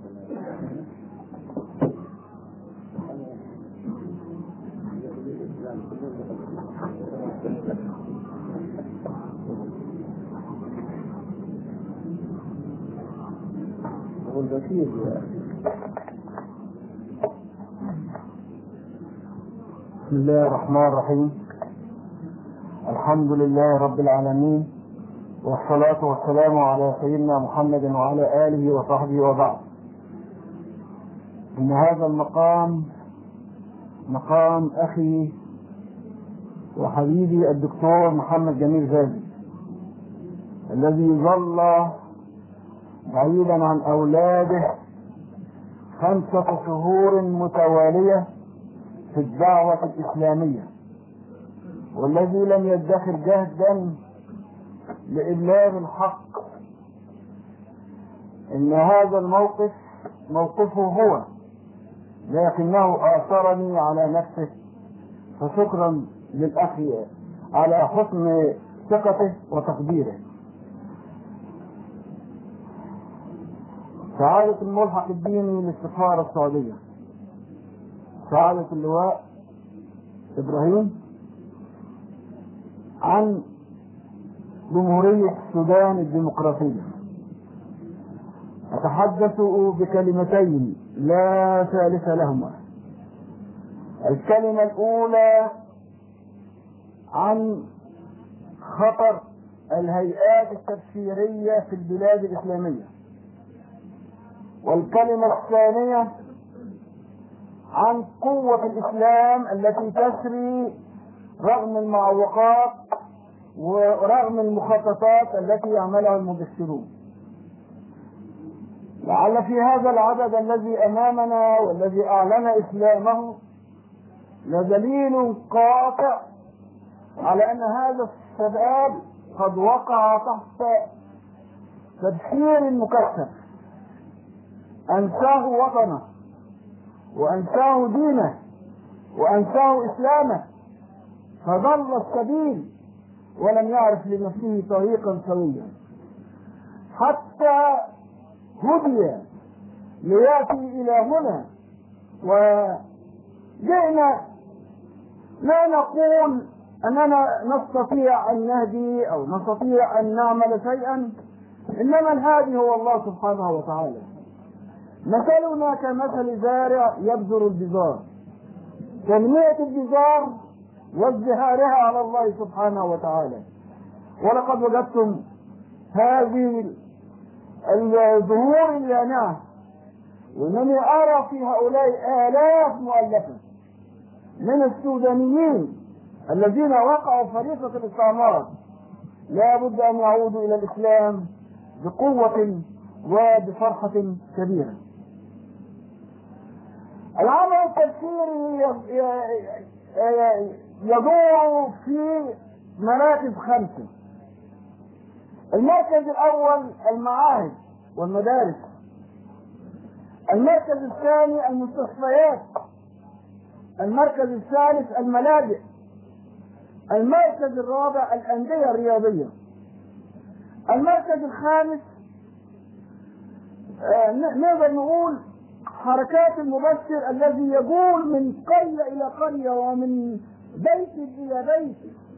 بسم الله الرحمن الرحيم. الحمد لله رب العالمين، والصلاة والسلام على سيدنا محمد وعلى آله وصحبه وبعد. إن هذا المقام مقام أخي وحبيبي الدكتور محمد جميل غازي الذي ظل بعيدا عن أولاده خمسة شهور متوالية في الدعوة الإسلامية، والذي لم يدخر جهدا لإبلاغ الحق. إن هذا الموقف موقفه هو، لكنه آثرني على نفسه، فشكرا للأخ على حسن ثقته وتقديره. سعادة الملحق الديني للسفارة السعودية، سعادة اللواء إبراهيم، عن جمهورية السودان الديمقراطية، أتحدث بكلمتين لا ثالث لهما. الكلمة الأولى عن خطر الهيئات التبشيرية في البلاد الإسلامية، والكلمة الثانية عن قوة الإسلام التي تسري رغم المعوقات ورغم المخططات التي يعملها المبشرون. لعل في هذا العدد الذي أمامنا والذي أعلن إسلامه لدليل قاطع على أن هذا الشباب قد وقع تحت تبشير مكثف أنساه وطنه وأنساه دينه وأنساه إسلامه، فضل السبيل ولم يعرف لنفسه طريقا سويا، حتى هدي ليأتي إلى هنا. وجئنا لا نقول أننا نستطيع أن نهدي أو نستطيع أن نعمل شيئا، إنما الهادي هو الله سبحانه وتعالى. مثلنا كمثل زارع يبذر البذار، تنمية البذار وازدهارها على الله سبحانه وتعالى. ولقد وجدتم هذه الظهور اليانعة، وإنني أرى في هؤلاء آلاف مؤلفة من السودانيين الذين وقعوا فريسة الاستعمار، لا بد أن يعودوا إلى الإسلام بقوة وبفرحة كبيرة. العمل التبشيري يدور في مراكز خمسة. المركز الأول المعاهد والمدارس، المركز الثاني المستشفيات، المركز الثالث الملاجئ، المركز الرابع الأندية الرياضية، المركز الخامس آه نقدر نقول حركات المبشر الذي يقول من قرية إلى قرية ومن بيت إلى بيت،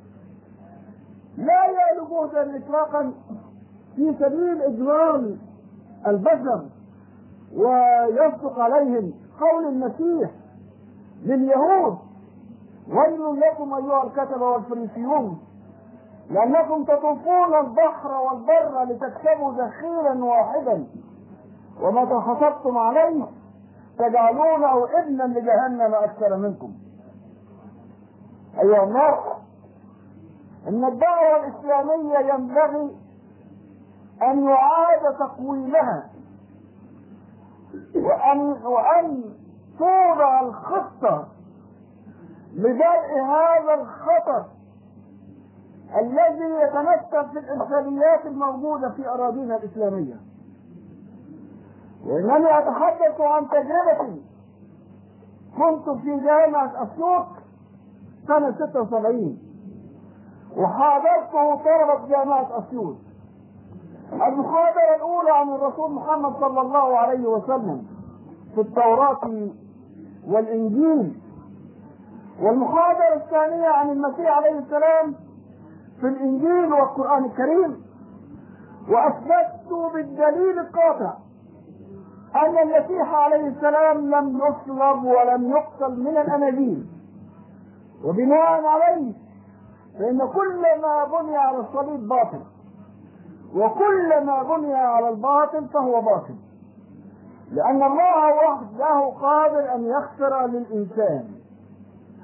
لا يألو جهدا إطلاقا في سبيل إجرام البشر ويصدق عليهم قول المسيح لليهود: ويل لكم أيها الكتبة والفريسيون لأنكم تطوفون البحر والبر لتكسبوا ذخيرا واحدا، وما حسبتم عليه تجعلونه ابنا لجهنم أكثر منكم. أيها الناس، إن الدعوة الإسلامية ينبغي أن يعاد تقويمها، وأن وأن توضع الخطة لدرء هذا الخطر الذي يتمثل في الإرساليات الموجودة في أراضينا الإسلامية. وإنني أتحدث عن تجربتي. كنت في جامعة أسيوط سنة ستة وسبعين، وحاضرته طلبة جامعة أسيوط. المحاضرة الأولى عن الرسول محمد صلى الله عليه وسلم في التوراة والإنجيل، والمحاضرة الثانية عن المسيح عليه السلام في الإنجيل والقرآن الكريم. وأثبتت بالدليل القاطع أن المسيح عليه السلام لم يصلب ولم يقتل من الأناجيل، وبناء عليه فإن كل ما بني على الصليب باطل، وكل ما بني على الباطل فهو باطل، لأن الله وحده قادر أن يغفر للإنسان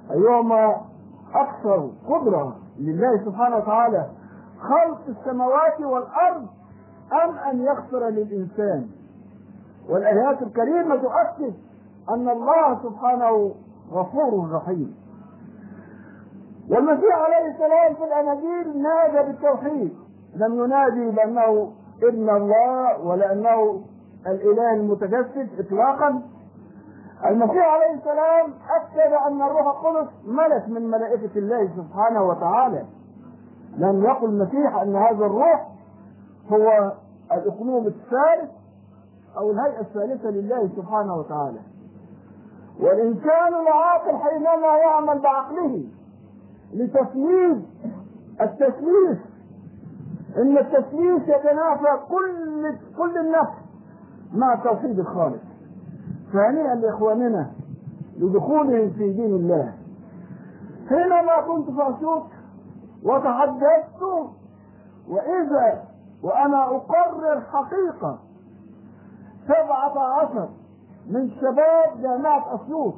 أيهما أكثر قدرة لله سبحانه وتعالى، خلق السماوات والأرض أم أن يغفر للإنسان؟ والآيات الكريمة تؤكد أن الله سبحانه غفور رحيم. والمسيح عليه السلام في الأناجيل نادى بالتوحيد، لم ينادي بأنه ابن الله ولا أنه الإله المتجسد إطلاقا. المسيح عليه السلام أكد أن الروح القدس ملك من ملائكة الله سبحانه وتعالى. لم يقل المسيح أن هذا الروح هو الأقنوم الثالث أو الهيئة الثالثة لله سبحانه وتعالى. والإنسان العاقل حينما يعمل بعقله لتثليث التثليث، إن التثليث يتنافى كل كل النفس مع توحيد الخالق. ثانيا لإخواننا لدخولهم في دين الله، حينما كنت في أسيوط وتحدثت وإذا وأنا أقرر حقيقة سبعة عشر من شباب جامعة أسيوط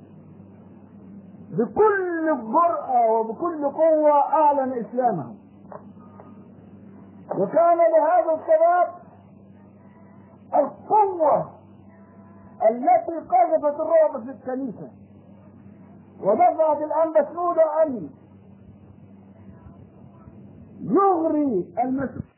بكل جرأة وبكل قوة أعلن إسلامهم، وكان لهذا الشباب القوة التي قذفت الرعب في الكنيسة ودفعت الأنبا سنودة أن يغري المسؤول